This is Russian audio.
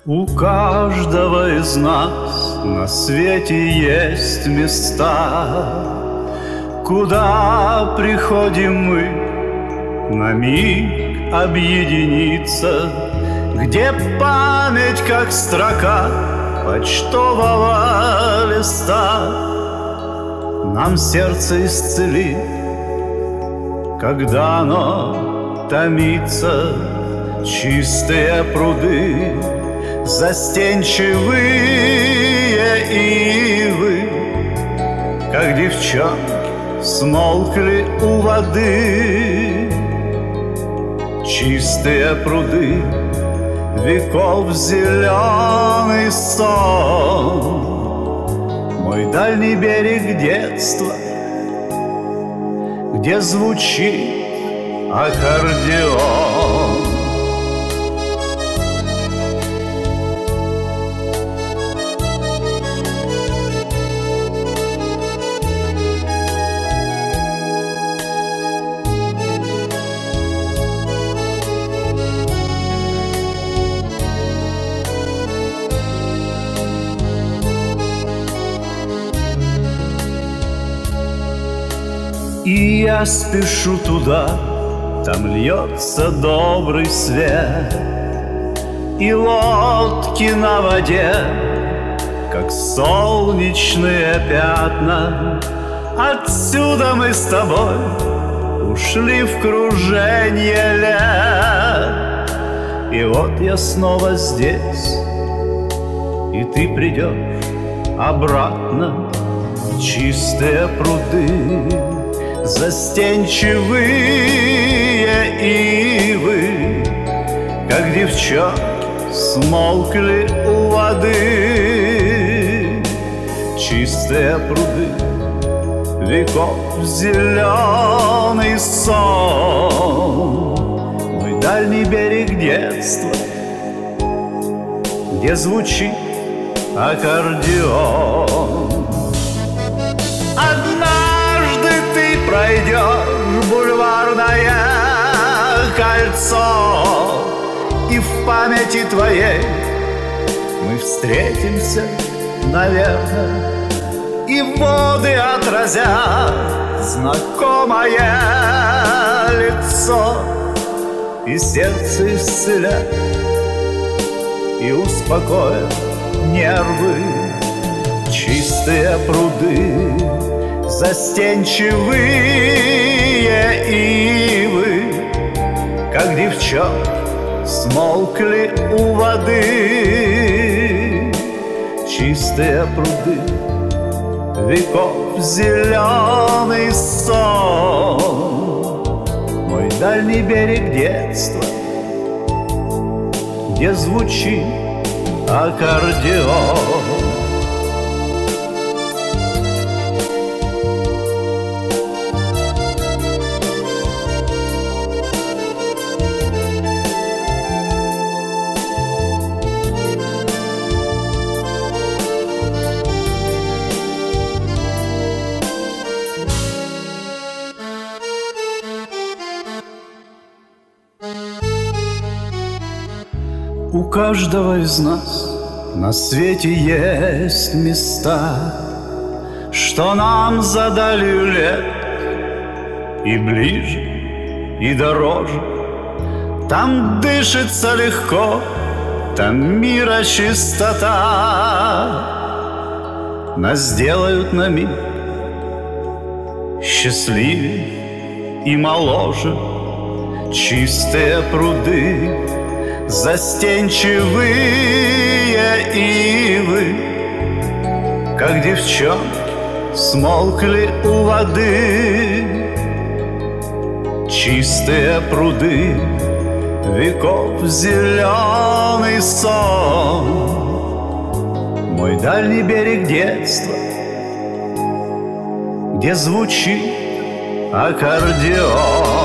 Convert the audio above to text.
У каждого из нас на свете есть места, куда приходим мы на миг объединиться, где память, как строка почтового листа, нам сердце исцелит, когда оно томится. Чистые пруды, застенчивые ивы, как девчонки, смолкли у воды. Чистые пруды, веков зеленый сон, мой дальний берег детства, где звучит аккордеон. И я спешу туда, там льется добрый свет, и лодки на воде, как солнечные пятна. Отсюда мы с тобой ушли в круженье лет, и вот я снова здесь, и ты придешь обратно. Чистые пруды, застенчивые ивы, как девчонки, смолкли у воды. Чистые пруды, веков зеленый сон, мой дальний берег детства, где звучит аккордеон. Однажды ты пройдешь бульварное кольцо, и в памяти твоей мы встретимся, наверное, и воды отразят знакомое лицо, и сердце исцелят, и успокоят нервы. Чистые пруды, застенчивые ивы, как девчонки, смолкли у воды. Чистые пруды, веков зеленый сон, мой дальний берег детства, где звучит аккордеон. У каждого из нас на свете есть места, что нам за далью лет и ближе, и дороже. Там дышится легко, там мира чистота. Нас сделают на миг счастливее и моложе. Чистые пруды, застенчивые ивы, как девчонки, смолкли у воды. Чистые пруды, веков зеленый сон, мой дальний берег детства, где звучит аккордеон.